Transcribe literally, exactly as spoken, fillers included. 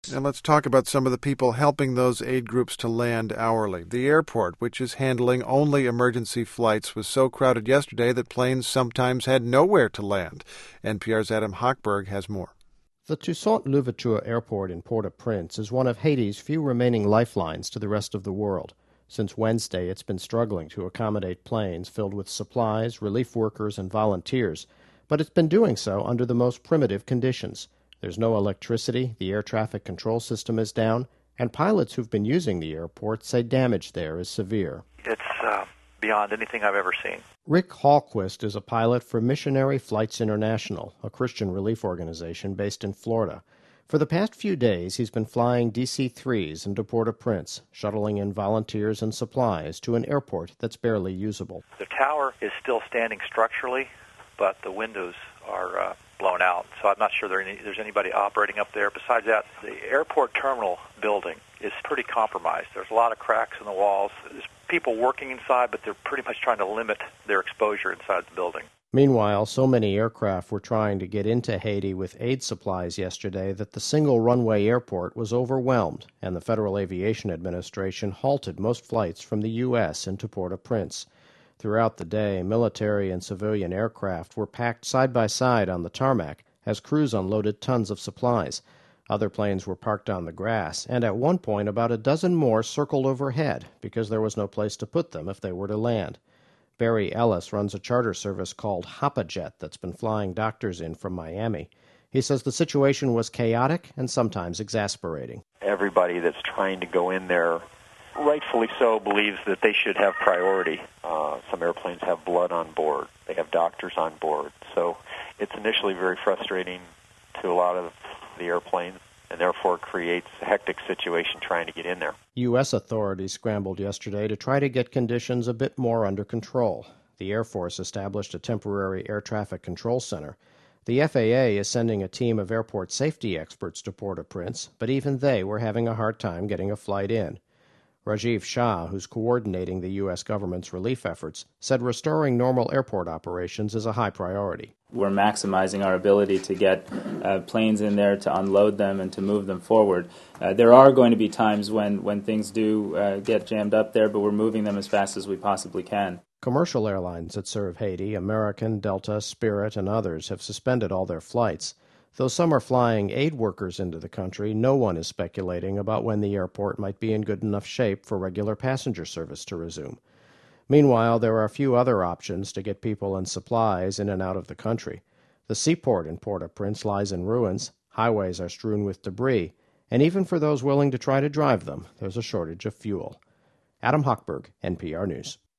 And let's talk about some of the people helping those aid groups to land hourly. The airport, which is handling only emergency flights, was so crowded yesterday that planes sometimes had nowhere to land. N P R's Adam Hochberg has more. The Toussaint Louverture Airport in Port-au-Prince is one of Haiti's few remaining lifelines to the rest of the world. Since Wednesday, it's been struggling to accommodate planes filled with supplies, relief workers, and volunteers, but it's been doing so under the most primitive conditions. There's no electricity, the air traffic control system is down, and pilots who've been using the airport say damage there is severe. It's uh, beyond anything I've ever seen. Rick Hallquist is a pilot for Missionary Flights International, a Christian relief organization based in Florida. For the past few days, he's been flying D C threes into Port-au-Prince, shuttling in volunteers and supplies to an airport that's barely usable. The tower is still standing structurally, but the windows are uh, blown out, so I'm not sure there any, there's anybody operating up there. Besides that, the airport terminal building is pretty compromised. There's a lot of cracks in the walls. There's people working inside, but they're pretty much trying to limit their exposure inside the building. Meanwhile, so many aircraft were trying to get into Haiti with aid supplies yesterday that the single-runway airport was overwhelmed, and the Federal Aviation Administration halted most flights from the U S into Port-au-Prince. Throughout the day, military and civilian aircraft were packed side by side on the tarmac as crews unloaded tons of supplies. Other planes were parked on the grass, and at one point about a dozen more circled overhead because there was no place to put them if they were to land. Barry Ellis runs a charter service called Hop-A-Jet that's been flying doctors in from Miami. He says the situation was chaotic and sometimes exasperating. Everybody that's trying to go in there, rightfully so, believes that they should have priority. Uh, some airplanes have blood on board. They have doctors on board. So it's initially very frustrating to a lot of the airplanes, and therefore creates a hectic situation trying to get in there. U S authorities scrambled yesterday to try to get conditions a bit more under control. The Air Force established a temporary air traffic control center. The F A A is sending a team of airport safety experts to Port-au-Prince, but even they were having a hard time getting a flight in. Rajiv Shah, who's coordinating the U S government's relief efforts, said restoring normal airport operations is a high priority. We're maximizing our ability to get uh, planes in there, to unload them, and to move them forward. Uh, there are going to be times when, when things do uh, get jammed up there, but we're moving them as fast as we possibly can. Commercial airlines that serve Haiti, American, Delta, Spirit, and others, have suspended all their flights. Though some are flying aid workers into the country, no one is speculating about when the airport might be in good enough shape for regular passenger service to resume. Meanwhile, there are a few other options to get people and supplies in and out of the country. The seaport in Port-au-Prince lies in ruins, highways are strewn with debris, and even for those willing to try to drive them, there's a shortage of fuel. Adam Hochberg, N P R News.